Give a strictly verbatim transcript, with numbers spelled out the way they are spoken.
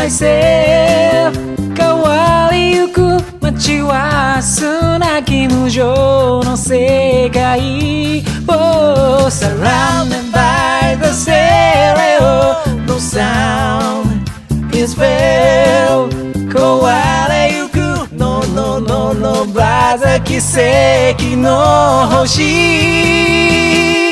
myself 変わりゆく街は砂き無情の世界 Oh, surrounded by the stereo No sound is felt 壊れゆく No, no, no, no バザ奇跡の星